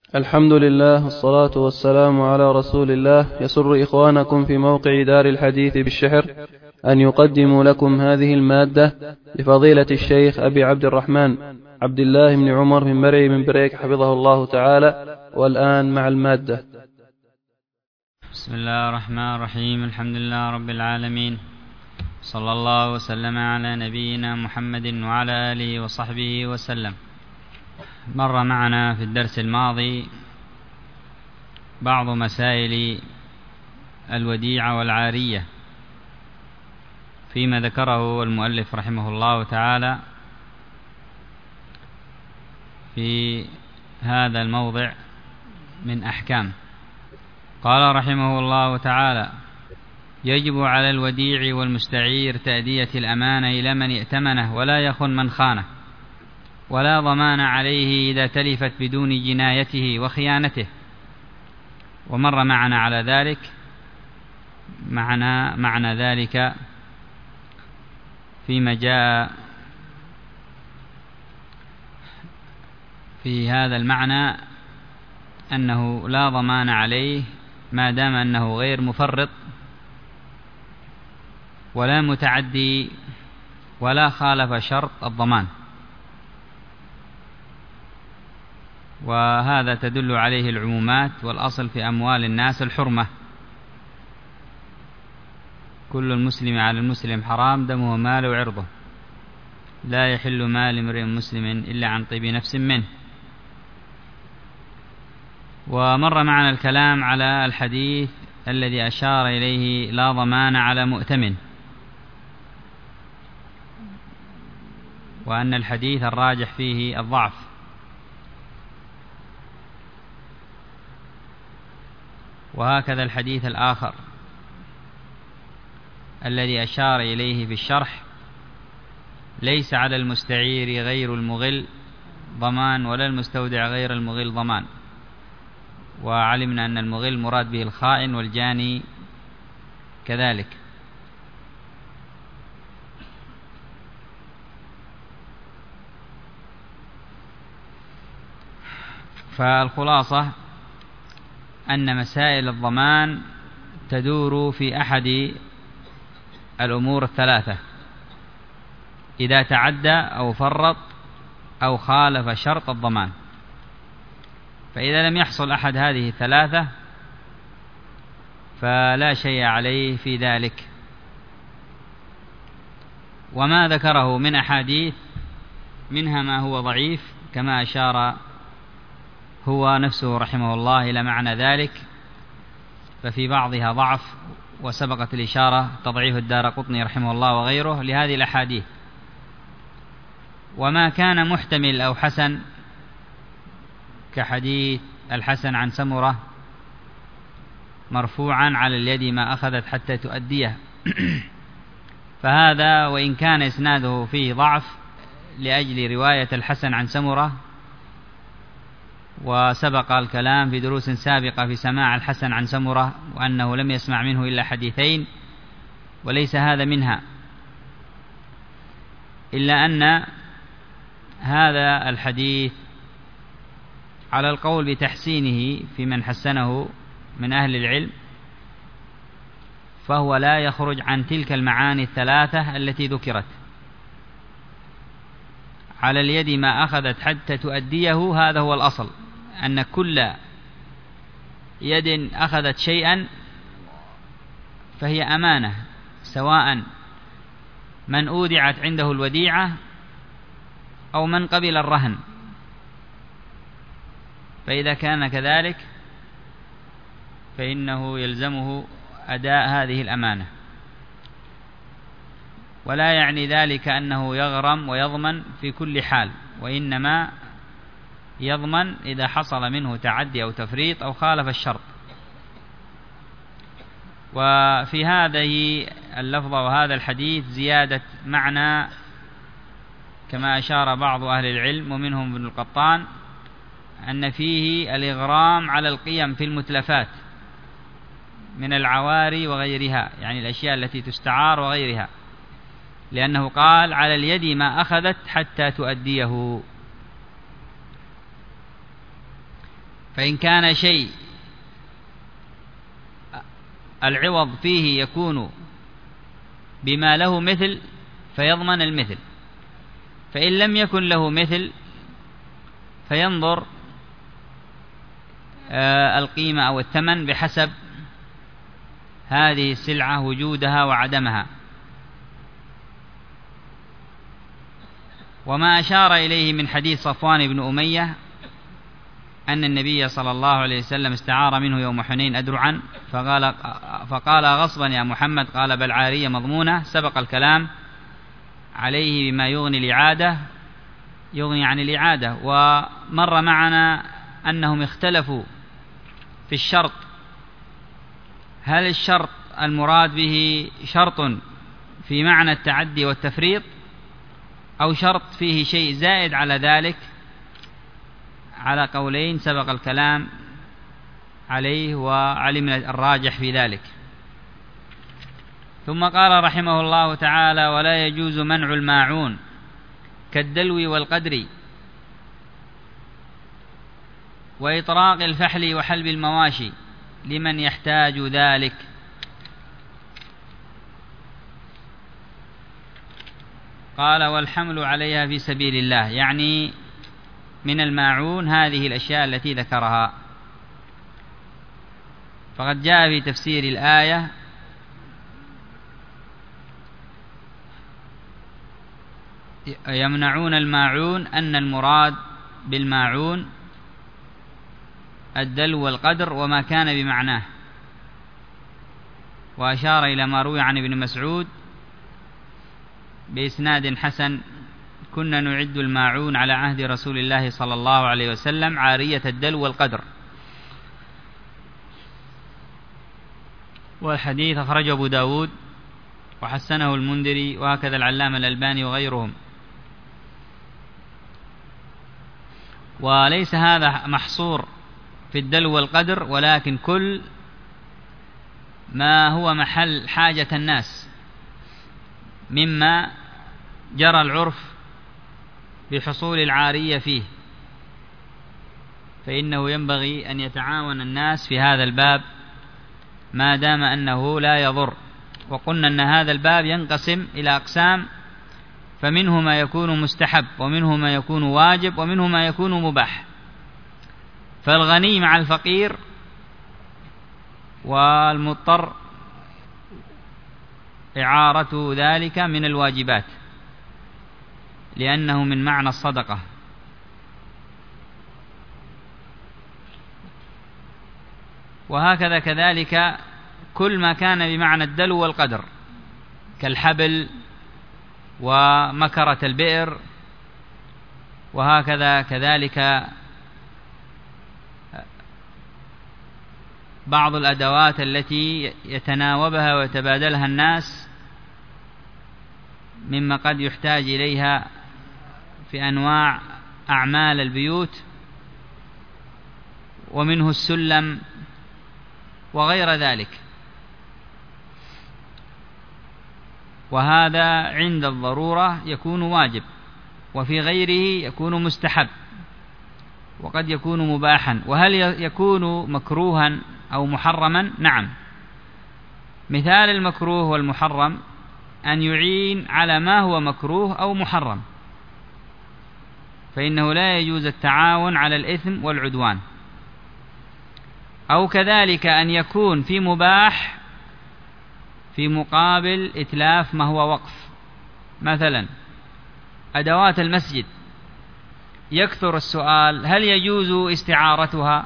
الحمد لله والصلاة والسلام على رسول الله. يسر إخوانكم في موقع دار الحديث بالشحر أن يقدموا لكم هذه المادة لفضيلة الشيخ أبي عبد الرحمن عبد الله بن عمر بن مرعي بن بريك حفظه الله تعالى. والآن مع المادة. بسم الله الرحمن الرحيم. الحمد لله رب العالمين، صلى الله وسلم على نبينا محمد وعلى آله وصحبه وسلم. مر معنا في الدرس الماضي بعض مسائل الوديعة والعارية فيما ذكره المؤلف رحمه الله تعالى في هذا الموضع من أحكام. قال رحمه الله تعالى: يجب على الوديع والمستعير تأدية الأمانة إلى من ائتمنه ولا يخن من خانه، ولا ضمان عليه إذا تلفت بدون جنايته وخيانته. ومر معنا على ذلك معنى ذلك فيما جاء في هذا المعنى أنه لا ضمان عليه ما دام أنه غير مفرط ولا متعدي ولا خالف شرط الضمان، وهذا تدل عليه العمومات. والأصل في أموال الناس الحرمة، كل المسلم على المسلم حرام دمه وماله وعرضه، لا يحل مال امرئ مسلم إلا عن طيب نفس منه. ومر معنا الكلام على الحديث الذي أشار إليه لا ضمان على مؤتمن، وأن الحديث الراجح فيه الضعف. وهكذا الحديث الآخر الذي أشار إليه في الشرح: ليس على المستعير غير المغل ضمان ولا المستودع غير المغل ضمان. وعلمنا أن المغل مراد به الخائن والجاني كذلك. فالخلاصة أن مسائل الضمان تدور في أحد الأمور الثلاثة: إذا تعدى أو فرط أو خالف شرط الضمان. فإذا لم يحصل أحد هذه الثلاثة فلا شيء عليه في ذلك. وما ذكره من أحاديث منها ما هو ضعيف كما أشار هو نفسه رحمه الله إلى معنى ذلك، ففي بعضها ضعف، وسبقت الإشارة تضعيف الدارقطني رحمه الله وغيره لهذه الأحاديث. وما كان محتمل أو حسن كحديث الحسن عن سمرة مرفوعا: على اليد ما أخذت حتى تؤديه. فهذا وإن كان إسناده فيه ضعف لأجل رواية الحسن عن سمرة، وسبق الكلام في دروس سابقة في سماع الحسن عن سمرة وأنه لم يسمع منه إلا حديثين، وليس هذا منها، إلا أن هذا الحديث على القول بتحسينه في من حسنه من أهل العلم، فهو لا يخرج عن تلك المعاني الثلاثة التي ذكرت: على اليد ما أخذت حتى تؤديه. هذا هو الأصل، أن كل يد أخذت شيئا فهي أمانة، سواء من أودعت عنده الوديعة أو من قبل الرهن. فإذا كان كذلك فإنه يلزمه أداء هذه الأمانة، ولا يعني ذلك أنه يغرم ويضمن في كل حال، وإنما يضمن إذا حصل منه تعدي أو تفريط أو خالف الشرط. وفي هذه اللفظة وهذا الحديث زيادة معنى كما أشار بعض أهل العلم ومنهم ابن القطان، أن فيه الإغرام على القيم في المتلفات من العواري وغيرها، يعني الأشياء التي تستعار وغيرها، لأنه قال: على اليد ما أخذت حتى تؤديه. فإن كان شيء العوض فيه يكون بما له مثل فيضمن المثل، فإن لم يكن له مثل فينظر القيمة أو الثمن بحسب هذه السلعة وجودها وعدمها. وما أشار إليه من حديث صفوان بن أمية أن النبي صلى الله عليه وسلم استعار منه يوم حنين أدرعا فقال غصبا يا محمد، قال بل عارية مضمونة، سبق الكلام عليه بما يغني عن الإعادة. ومر معنا أنهم اختلفوا في الشرط، هل الشرط المراد به شرط في معنى التعدي والتفريط أو شرط فيه شيء زائد على ذلك؟ على قولين سبق الكلام عليه وعلمنا الراجح في ذلك. ثم قال رحمه الله تعالى: ولا يجوز منع الماعون كالدلو والقدر وإطراق الفحل وحلب المواشي لمن يحتاج ذلك. قال: والحمل عليها في سبيل الله، يعني من الماعون هذه الأشياء التي ذكرها. فقد جاء في تفسير الآية يمنعون الماعون أن المراد بالماعون الدلو والقدر وما كان بمعناه، وأشار إلى ما روي عن ابن مسعود بإسناد حسن: كنا نعد الماعون على عهد رسول الله صلى الله عليه وسلم عارية الدلو والقدر. والحديث أخرجه أبو داود وحسنه المنذري وهكذا العلامة الألباني وغيرهم. وليس هذا محصور في الدلو والقدر، ولكن كل ما هو محل حاجة الناس مما جرى العرف بحصول العارية فيه، فإنه ينبغي أن يتعاون الناس في هذا الباب ما دام أنه لا يضر. وقلنا أن هذا الباب ينقسم إلى أقسام، فمنه ما يكون مستحب ومنه ما يكون واجب ومنه ما يكون مباح. فالغني مع الفقير والمضطر إعارة ذلك من الواجبات، لأنه من معنى الصدقة. وهكذا كذلك كل ما كان بمعنى الدلو والقدر كالحبل ومكرة البئر، وهكذا كذلك بعض الأدوات التي يتناوبها ويتبادلها الناس مما قد يحتاج إليها في أنواع أعمال البيوت، ومنه السلم وغير ذلك. وهذا عند الضرورة يكون واجب، وفي غيره يكون مستحب، وقد يكون مباحا. وهل يكون مكروها أو محرما؟ نعم. مثال المكروه والمحرم أن يعين على ما هو مكروه أو محرم، فإنه لا يجوز التعاون على الإثم والعدوان. أو كذلك أن يكون في مباح في مقابل إتلاف ما هو وقف. مثلا أدوات المسجد يكثر السؤال: هل يجوز استعارتها؟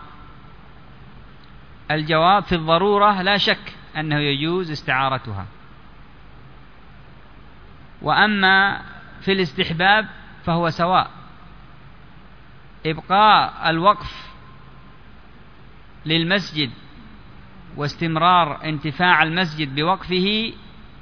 الجواب: في الضرورة لا شك أنه يجوز استعارتها. وأما في الاستحباب فهو سواء، إبقاء الوقف للمسجد واستمرار انتفاع المسجد بوقفه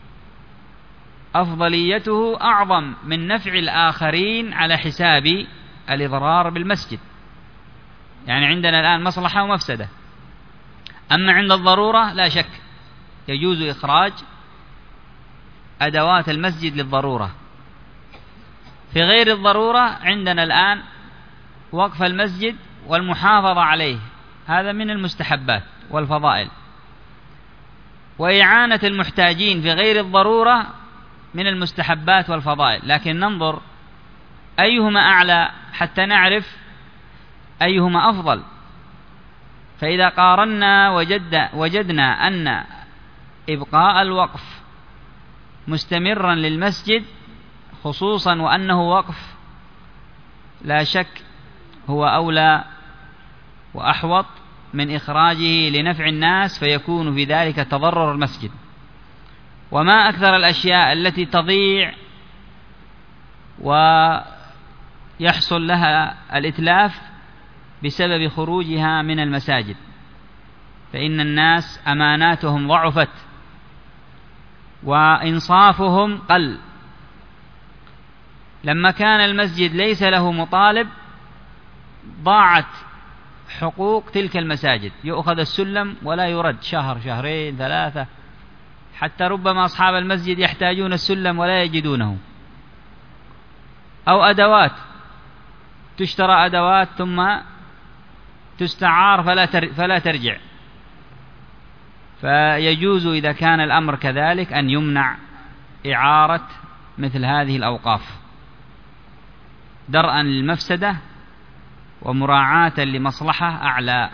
أفضليته أعظم من نفع الآخرين على حساب الإضرار بالمسجد. يعني عندنا الآن مصلحة ومفسدة. أما عند الضرورة لا شك يجوز إخراج أدوات المسجد للضرورة. في غير الضرورة عندنا الآن وقف المسجد والمحافظة عليه هذا من المستحبات والفضائل، وإعانة المحتاجين في غير الضرورة من المستحبات والفضائل، لكن ننظر أيهما أعلى حتى نعرف أيهما أفضل. فإذا قارنا وجدنا أن إبقاء الوقف مستمرا للمسجد، خصوصا وأنه وقف لا شك هو أولى وأحوط من إخراجه لنفع الناس، فيكون في ذلك تضرر المسجد. وما أكثر الأشياء التي تضيع ويحصل لها الإتلاف بسبب خروجها من المساجد، فإن الناس أماناتهم ضعفت وإنصافهم قل. لما كان المسجد ليس له مطالب ضاعت حقوق تلك المساجد، يؤخذ السلم ولا يرد شهر شهرين ثلاثة، حتى ربما أصحاب المسجد يحتاجون السلم ولا يجدونه. أو أدوات، تشترى أدوات ثم تستعار فلا ترجع. فيجوز إذا كان الأمر كذلك أن يمنع إعارة مثل هذه الأوقاف درءا للمفسدة ومراعاة لمصلحة أعلى.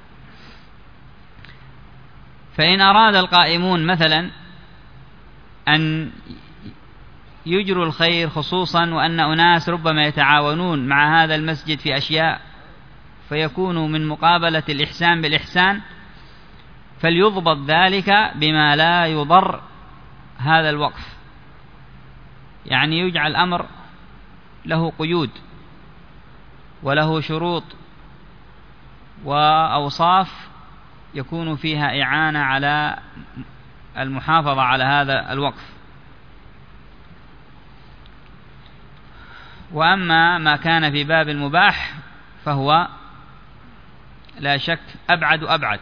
فإن أراد القائمون مثلا أن يجروا الخير، خصوصا وأن أناس ربما يتعاونون مع هذا المسجد في أشياء فيكون من مقابلة الإحسان بالإحسان، فليضبط ذلك بما لا يضر هذا الوقف، يعني يجعل الأمر له قيود وله شروط وأوصاف يكون فيها إعانة على المحافظة على هذا الوقف. وأما ما كان في باب المباح فهو لا شك أبعد.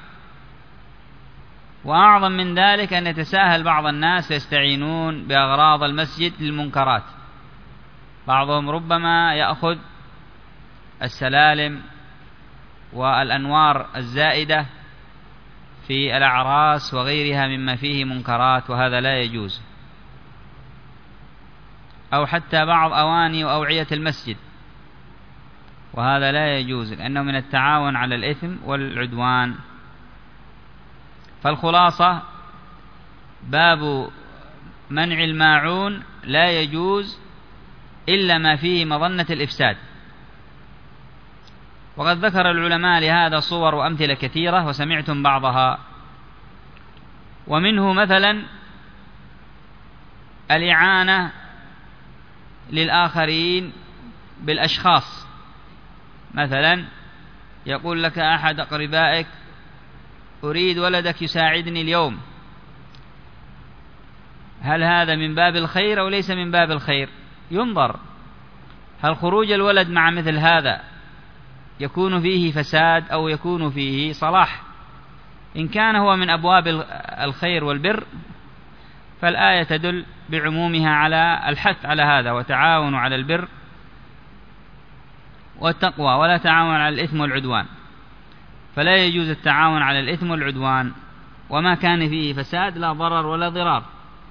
وأعظم من ذلك أن يتساهل بعض الناس يستعينون بأغراض المسجد للمنكرات. بعضهم ربما يأخذ السلالم والأنوار الزائدة في الأعراس وغيرها مما فيه منكرات، وهذا لا يجوز. أو حتى بعض أواني وأوعية المسجد، وهذا لا يجوز لأنه من التعاون على الإثم والعدوان. فالخلاصة باب منع الماعون لا يجوز إلا ما فيه مظنة الإفساد. وقد ذكر العلماء لهذا صور وأمثلة كثيرة وسمعتم بعضها، ومنه مثلا الإعانة للآخرين بالأشخاص. مثلا يقول لك أحد أقربائك أريد ولدك يساعدني اليوم، هل هذا من باب الخير أو ليس من باب الخير؟ ينظر هل خروج الولد مع مثل هذا يكون فيه فساد أو يكون فيه صلاح. إن كان هو من أبواب الخير والبر فالآية تدل بعمومها على الحث على هذا، وتعاونوا على البر والتقوى ولا تعاون على الإثم والعدوان، فلا يجوز التعاون على الإثم والعدوان. وما كان فيه فساد لا ضرر ولا ضرار.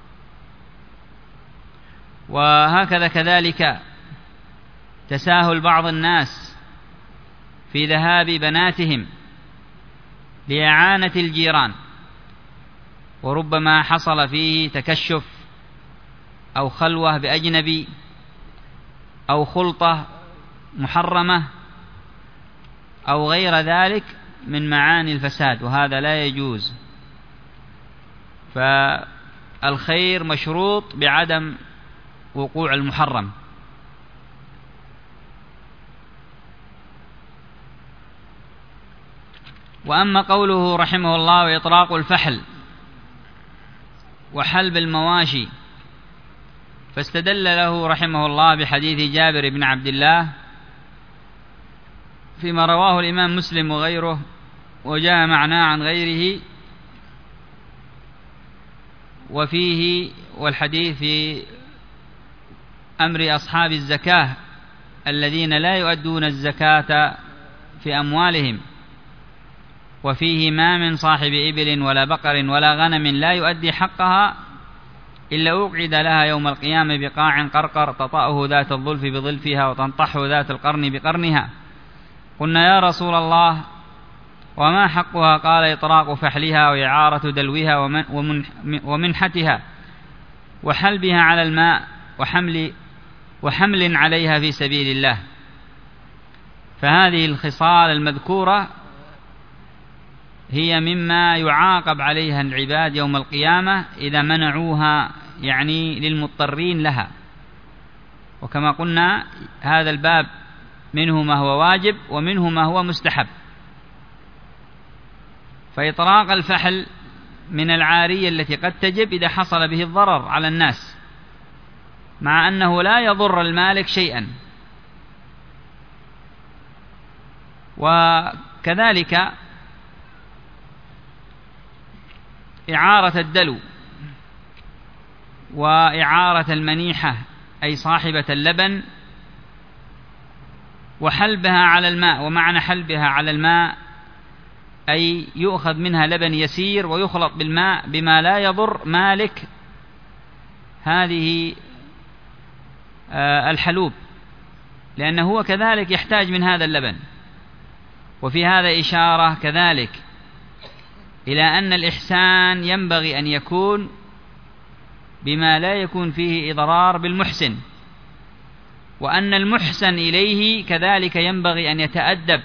وهكذا كذلك تساهل بعض الناس في ذهاب بناتهم لإعانة الجيران، وربما حصل فيه تكشف أو خلوة بأجنبي أو خلطة محرمة أو غير ذلك من معاني الفساد، وهذا لا يجوز. فالخير مشروط بعدم وقوع المحرم. وأما قوله رحمه الله وإطراق الفحل وحلب المواشي، فاستدل له رحمه الله بحديث جابر بن عبد الله فيما رواه الإمام مسلم وغيره، وجاء معناه عن غيره، وفيه والحديث في أمر أصحاب الزكاة الذين لا يؤدون الزكاة في أموالهم، وفيه ما من صاحب إبل ولا بقر ولا غنم لا يؤدي حقها إلا أقعد لها يوم القيامة بقاع قرقر تطأه ذات الظلف بظلفها وتنطحه ذات القرن بقرنها. قلنا يا رسول الله وما حقها؟ قال إطراق فحلها وإعارة دلوها ومنحتها وحلبها على الماء وحمل عليها في سبيل الله. فهذه الخصال المذكورة هي مما يعاقب عليها العباد يوم القيامة إذا منعوها، يعني للمضطرين لها. وكما قلنا هذا الباب منه ما هو واجب ومنه ما هو مستحب. فإطراق الفحل من العارية التي قد تجب إذا حصل به الضرر على الناس، مع أنه لا يضر المالك شيئا. وكذلك إعارة الدلو وإعارة المنيحة أي صاحبة اللبن وحلبها على الماء. ومعنى حلبها على الماء أي يؤخذ منها لبن يسير ويخلط بالماء بما لا يضر مالك هذه الحلوب، لأنه هو كذلك يحتاج من هذا اللبن. وفي هذا إشارة كذلك إلى أن الإحسان ينبغي أن يكون بما لا يكون فيه إضرار بالمحسن، وأن المحسن إليه كذلك ينبغي أن يتأدب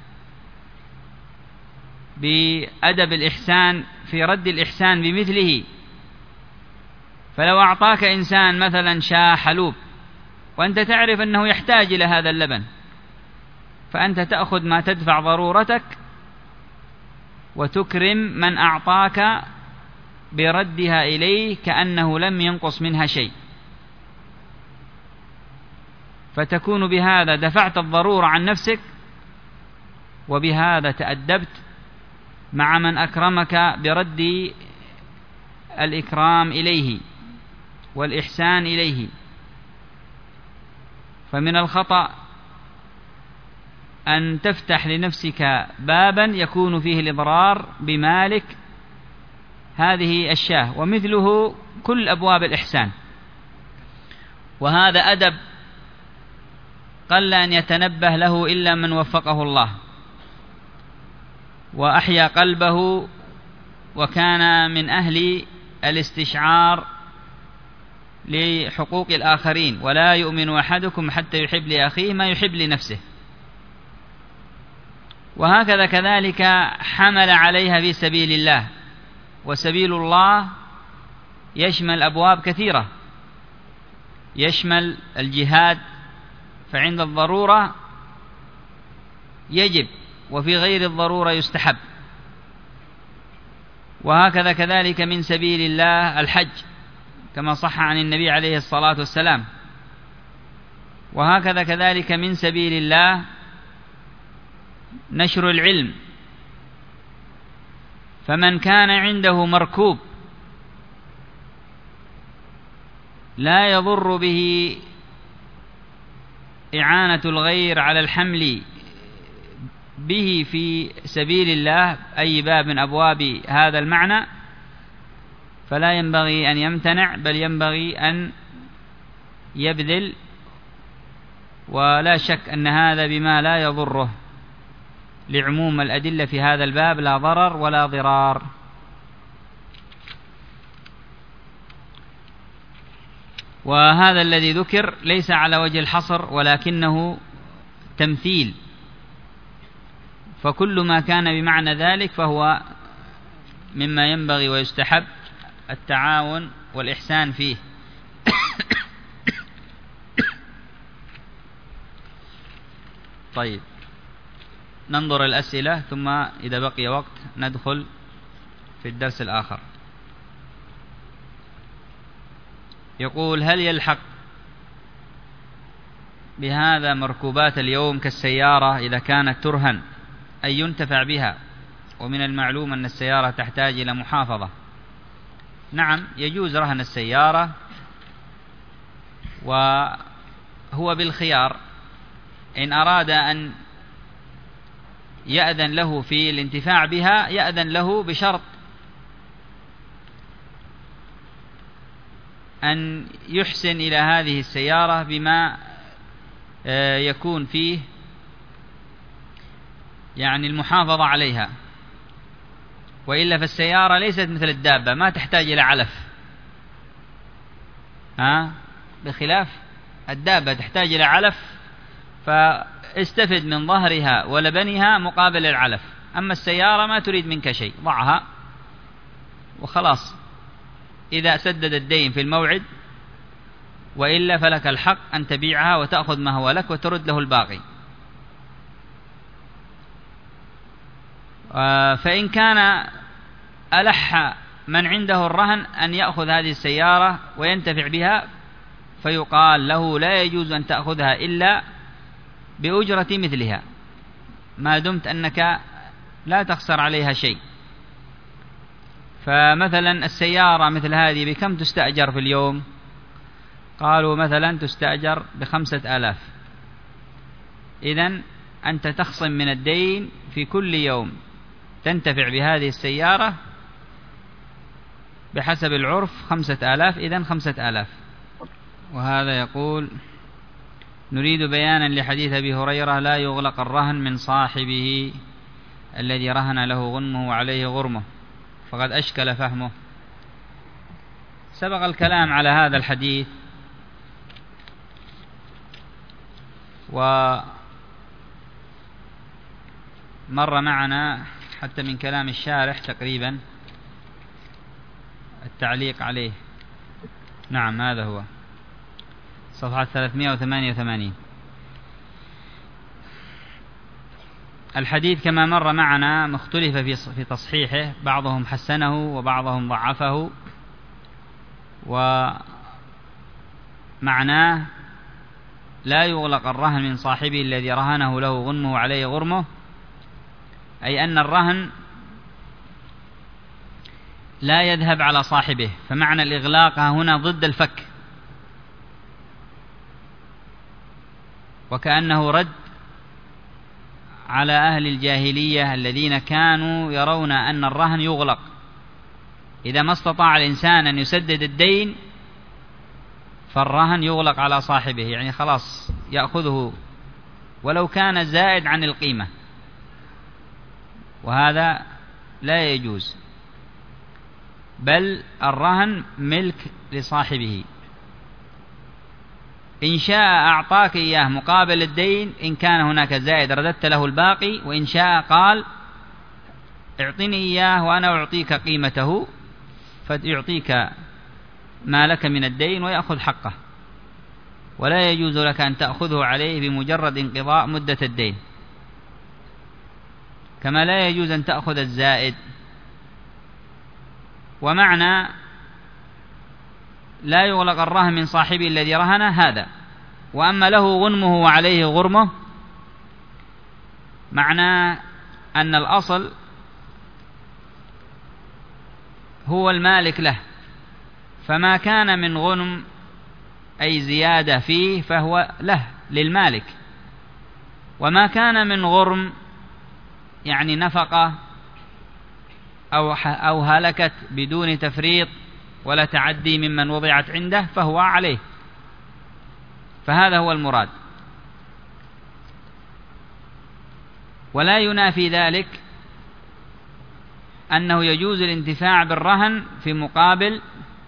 بأدب الإحسان في رد الإحسان بمثله. فلو أعطاك إنسان مثلا شاة حلوب وأنت تعرف أنه يحتاج إلى هذا اللبن، فأنت تأخذ ما تدفع ضرورتك وتكرم من أعطاك بردها إليه كأنه لم ينقص منها شيء، فتكون بهذا دفعت الضرورة عن نفسك، وبهذا تأدبت مع من أكرمك برد الإكرام إليه والإحسان إليه. فمن الخطأ أن تفتح لنفسك بابا يكون فيه الإضرار بمالك هذه الشاة، ومثله كل أبواب الإحسان. وهذا أدب قل أن يتنبه له إلا من وفقه الله وأحيا قلبه وكان من أهل الاستشعار لحقوق الآخرين. ولا يؤمن أحدكم حتى يحب لأخيه ما يحب لنفسه. وهكذا كذلك حمل عليها في سبيل الله. وسبيل الله يشمل أبواب كثيرة، يشمل الجهاد، فعند الضرورة يجب، وفي غير الضرورة يستحب. وهكذا كذلك من سبيل الله الحج كما صح عن النبي عليه الصلاة والسلام. وهكذا كذلك من سبيل الله نشر العلم. فمن كان عنده مركوب لا يضر به إعانة الغير على الحمل به في سبيل الله أي باب من أبواب هذا المعنى، فلا ينبغي أن يمتنع، بل ينبغي أن يبذل. ولا شك أن هذا بما لا يضره، لعموم الأدلة في هذا الباب لا ضرر ولا ضرار. وهذا الذي ذكر ليس على وجه الحصر ولكنه تمثيل، فكل ما كان بمعنى ذلك فهو مما ينبغي ويستحب التعاون والإحسان فيه. طيب، ننظر الأسئلة ثم إذا بقي وقت ندخل في الدرس الآخر. يقول: هل يلحق بهذا مركوبات اليوم كالسيارة إذا كانت ترهن أي ينتفع بها؟ ومن المعلوم أن السيارة تحتاج إلى محافظة. نعم، يجوز رهن السيارة، وهو بالخيار. إن أراد أن يأذن له في الانتفاع بها يأذن له بشرط أن يحسن إلى هذه السيارة بما يكون فيه يعني المحافظة عليها، وإلا فالسيارة ليست مثل الدابة ما تحتاج إلى علف، بخلاف الدابة تحتاج إلى علف، فاستفد من ظهرها ولبنها مقابل العلف. أما السيارة ما تريد منك شيء، ضعها وخلاص، إذا سدد الدين في الموعد، وإلا فلك الحق أن تبيعها وتأخذ ما هو لك وترد له الباقي. فإن كان ألح من عنده الرهن أن يأخذ هذه السيارة وينتفع بها، فيقال له لا يجوز أن تأخذها إلا بأجرة مثلها، ما دمت أنك لا تخسر عليها شيء. فمثلا السيارة مثل هذه بكم تستأجر في اليوم؟ قالوا مثلا تستأجر ب5,000. إذن أنت تخصم من الدين في كل يوم تنتفع بهذه السيارة بحسب العرف 5,000، إذن 5,000. وهذا يقول: نريد بيانا لحديث أبي هريرة: لا يغلق الرهن من صاحبه الذي رهن له غنمه وعليه غرمه، فقد أشكل فهمه. سبق الكلام على هذا الحديث، ومر معنا حتى من كلام الشارح تقريبا التعليق عليه. نعم، هذا هو صفحة 388. الحديث كما مر معنا مختلف في تصحيحه، بعضهم حسنه وبعضهم ضعفه، ومعناه: لا يغلق الرهن من صاحبه الذي رهنه له غنمه وعليه غرمه، أي أن الرهن لا يذهب على صاحبه، فمعنى الإغلاق هنا ضد الفك، وكأنه رد على أهل الجاهلية الذين كانوا يرون أن الرهن يغلق، إذا ما استطاع الإنسان أن يسدد الدين فالرهن يغلق على صاحبه، يعني خلاص يأخذه ولو كان زائد عن القيمة، وهذا لا يجوز، بل الرهن ملك لصاحبه. إن شاء أعطاك إياه مقابل الدين، إن كان هناك زائد رددت له الباقي، وإن شاء قال اعطني إياه وأنا أعطيك قيمته، فيعطيك ما لك من الدين ويأخذ حقه، ولا يجوز لك أن تأخذه عليه بمجرد انقضاء مدة الدين، كما لا يجوز أن تأخذ الزائد. ومعنى لا يغلق الرهن من صاحبه الذي رهنه هذا. وأما له غنمه وعليه غرمه، معنى أن الأصل هو المالك له، فما كان من غنم أي زيادة فيه فهو له للمالك، وما كان من غرم يعني نفقة أو هلكت بدون تفريط ولا تعدي ممن وضعت عنده فهو عليه، فهذا هو المراد. ولا ينافي ذلك أنه يجوز الانتفاع بالرهن في مقابل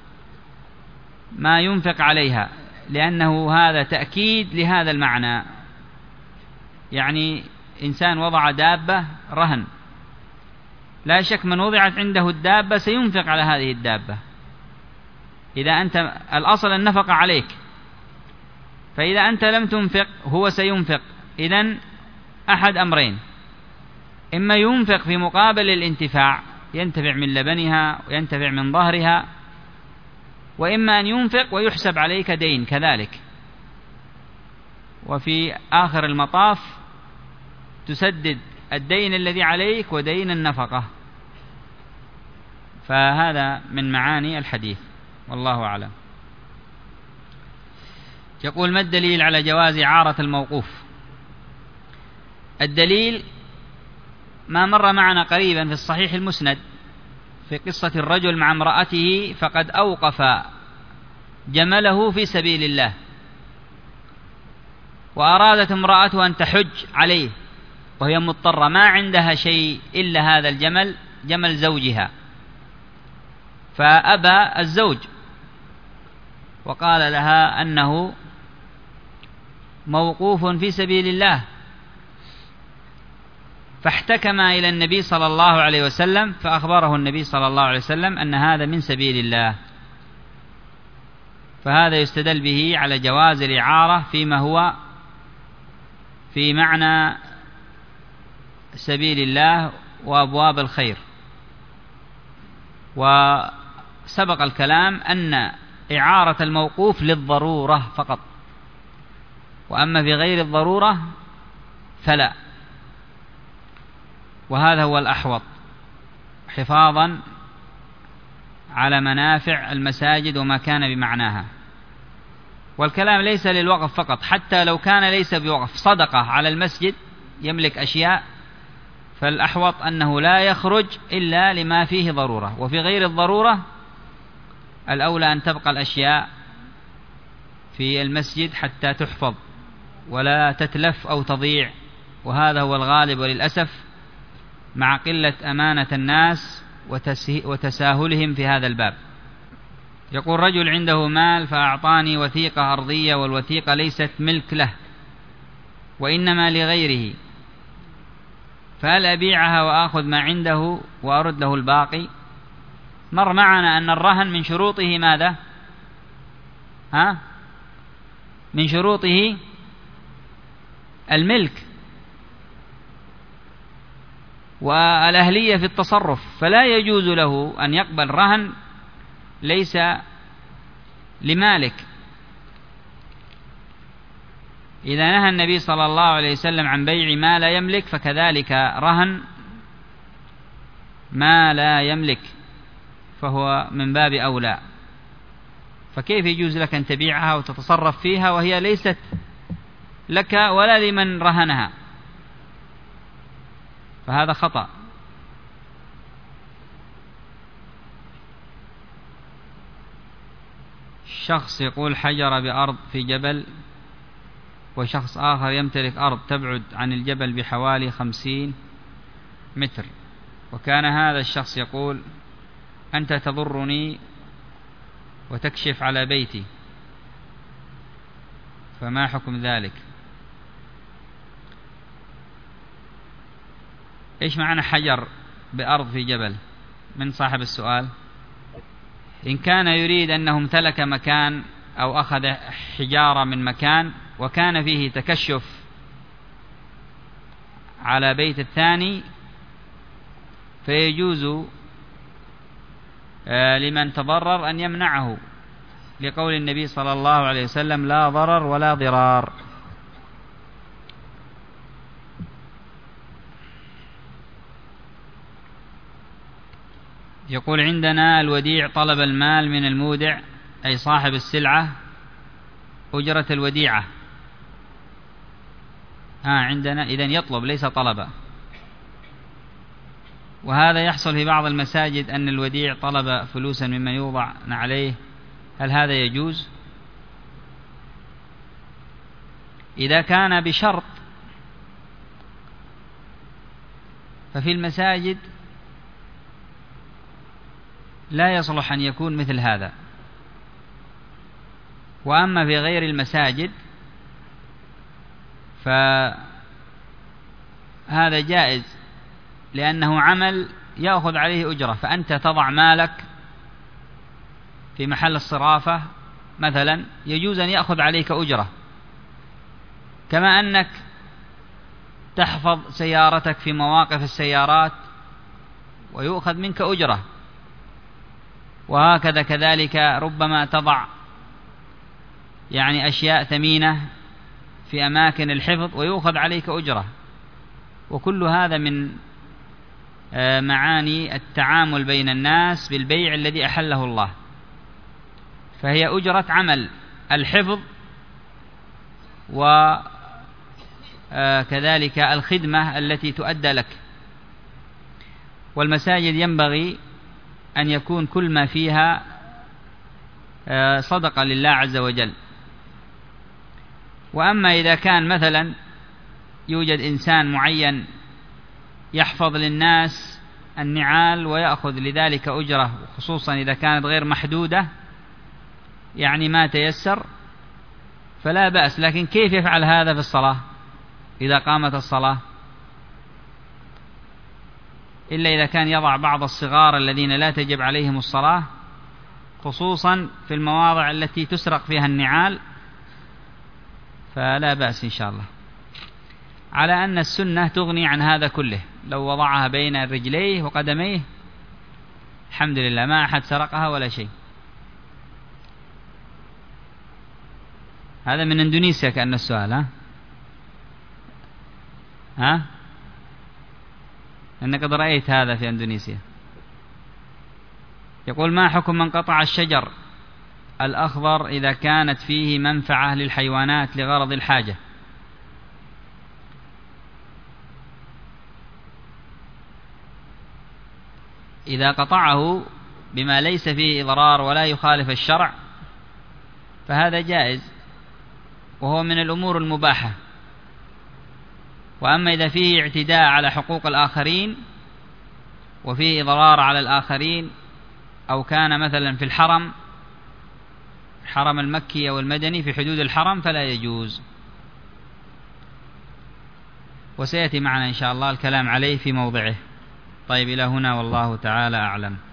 ما ينفق عليها، لأنه هذا تأكيد لهذا المعنى. يعني إنسان وضع دابة رهن، لا شك من وضعت عنده الدابة سينفق على هذه الدابة، إذا أنت الأصل النفقة عليك، فإذا أنت لم تنفق هو سينفق. إذن أحد أمرين: إما ينفق في مقابل الانتفاع، ينتفع من لبنها وينتفع من ظهرها، وإما أن ينفق ويحسب عليك دين كذلك، وفي آخر المطاف تسدد الدين الذي عليك ودين النفقة. فهذا من معاني الحديث، والله أعلم. يقول: ما الدليل على جواز إعارة الموقوف؟ الدليل ما مر معنا قريبا في الصحيح المسند في قصة الرجل مع امرأته فقد أوقف جمله في سبيل الله، وأرادت امرأته أن تحج عليه وهي مضطرة ما عندها شيء إلا هذا الجمل، جمل زوجها، فأبى الزوج وقال لها أنه موقوف في سبيل الله، فاحتكما إلى النبي صلى الله عليه وسلم فأخبره النبي صلى الله عليه وسلم أن هذا من سبيل الله. فهذا يستدل به على جواز الإعارة فيما هو في معنى سبيل الله وأبواب الخير. وسبق الكلام أن إعارة الموقوف للضرورة فقط، وأما في غير الضرورة فلا، وهذا هو الأحوط حفاظا على منافع المساجد وما كان بمعناها. والكلام ليس للوقف فقط، حتى لو كان ليس بوقف صدقة على المسجد يملك أشياء، فالأحوط أنه لا يخرج إلا لما فيه ضرورة، وفي غير الضرورة الأولى أن تبقى الأشياء في المسجد حتى تحفظ ولا تتلف أو تضيع، وهذا هو الغالب وللأسف مع قلة أمانة الناس وتساهلهم في هذا الباب. يقول رجل عنده مال فأعطاني وثيقة أرضية والوثيقة ليست ملك له وإنما لغيره، فهل أبيعها وآخذ ما عنده وأرد له الباقي؟ مر معنا أن الرهن من شروطه ماذا؟ من شروطه الملك والأهلية في التصرف، فلا يجوز له أن يقبل رهن ليس لمالك. إذا نهى النبي صلى الله عليه وسلم عن بيع ما لا يملك، فكذلك رهن ما لا يملك فهو من باب أولى. فكيف يجوز لك أن تبيعها وتتصرف فيها وهي ليست لك ولا لمن رهنها؟ فهذا خطأ. شخص يقول حجر بأرض في جبل، وشخص آخر يمتلك أرض تبعد عن الجبل بحوالي 50 متر، وكان هذا الشخص يقول أنت تضرني وتكشف على بيتي، فما حكم ذلك؟ إيش معنى حجر بأرض في جبل من صاحب السؤال؟ إن كان يريد أنه امتلك مكان أو أخذ حجارة من مكان وكان فيه تكشف على بيت الثاني، فيجوز لمن تضرر أن يمنعه، لقول النبي صلى الله عليه وسلم لا ضرر ولا ضرار. يقول عندنا الوديع طلب المال من المودع أي صاحب السلعة أجرة الوديعة. عندنا إذن يطلب ليس طلب، وهذا يحصل في بعض المساجد أن الوديع طلب فلوسا ممن يوضع عليه، هل هذا يجوز؟ إذا كان بشرط ففي المساجد لا يصلح أن يكون مثل هذا، وأما في غير المساجد فهذا جائز، لأنه عمل يأخذ عليه أجرة، فأنت تضع مالك في محل الصرافة مثلا يجوز أن يأخذ عليك أجرة، كما أنك تحفظ سيارتك في مواقف السيارات ويؤخذ منك أجرة، وهكذا كذلك ربما تضع أشياء ثمينة في أماكن الحفظ ويؤخذ عليك أجرة، وكل هذا من معاني التعامل بين الناس بالبيع الذي أحله الله، فهي أجرة عمل الحفظ وكذلك الخدمة التي تؤدى لك، والمساجد ينبغي أن يكون كل ما فيها صدقة لله عز وجل. وأما إذا كان مثلا يوجد إنسان معين يحفظ للناس النعال ويأخذ لذلك أجرة، خصوصا إذا كانت غير محدودة يعني ما تيسر، فلا بأس. لكن كيف يفعل هذا في الصلاة إذا قامت الصلاة؟ إلا إذا كان يضع بعض الصغار الذين لا تجب عليهم الصلاة، خصوصا في المواضع التي تسرق فيها النعال، فلا بأس إن شاء الله. على أن السنة تغني عن هذا كله، لو وضعها بين رجليه وقدميه الحمد لله ما أحد سرقها ولا شيء. هذا من إندونيسيا كأن السؤال. ها أنك قد رأيت هذا في إندونيسيا. يقول: ما حكم من قطع الشجر الأخضر إذا كانت فيه منفعة للحيوانات لغرض الحاجة؟ إذا قطعه بما ليس فيه إضرار ولا يخالف الشرع فهذا جائز، وهو من الأمور المباحة. وأما إذا فيه اعتداء على حقوق الآخرين وفيه إضرار على الآخرين، أو كان مثلا في الحرم المكي أو المدني في حدود الحرم، فلا يجوز. وسيأتي معنا إن شاء الله الكلام عليه في موضعه. طيب، إلى هنا والله تعالى أعلم.